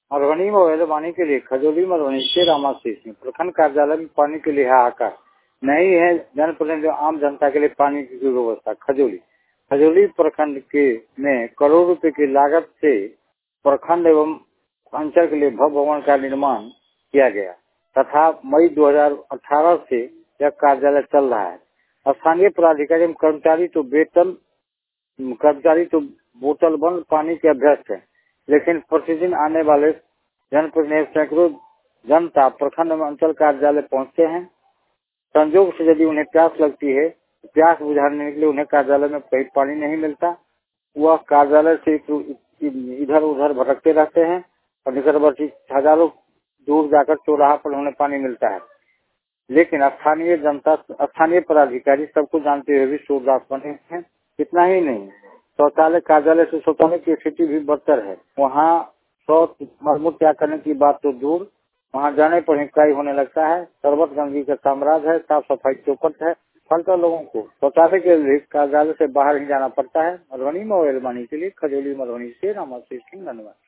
मधुबनी में मेहरबानी के लिए खजौली मधुबनी से रामाशीष सिंह प्रखंड कार्यालय में पानी के लिए हाहाकार नहीं है। जनप्रतिनिधि आम जनता के लिए पानी की व्यवस्था खजौली प्रखंड के में करोड़ रुपए की लागत से प्रखंड एवं अंचल के लिए भव्य भवन का निर्माण किया गया तथा मई 2018 से यह कार्यालय चल रहा है। स्थानीय पदाधिकारी एवं कर्मचारी तो बोतल बंद पानी के अभ्यस्त है, लेकिन प्रतिदिन आने वाले जनप्रतिनिधि सैकड़ों जनता प्रखंड एवं अंचल कार्यालय पहुंचते हैं। संजोग से यदि उन्हें प्यास लगती है, प्यास बुझाने के लिए उन्हें कार्यालय में कहीं पानी नहीं मिलता, वह कार्यालय से इधर उधर भटकते रहते हैं और निकटवर्ती हजारों दूर जाकर चौराहा पर उन्हें पानी मिलता है। लेकिन स्थानीय पदाधिकारी सबको जानते हुए भी सूरदास बने हैं। इतना ही नहीं, शौचालय कार्यालय से शौचालय की स्थिति भी बदतर है। वहाँ शौच मलमूत्र त्याग करने की बात तो दूर, वहाँ जाने पर हिंकाई होने लगता है। सर्वत्र गंदगी का साम्राज्य है, साफ सफाई चौपट है। फलतः लोगों को शौचालय के लिए कार्यालय से बाहर ही जाना पड़ता है। मधुबनी में मेहरबानी के लिए खजौली मधुबनी से रामाशीष सिंह, धन्यवाद।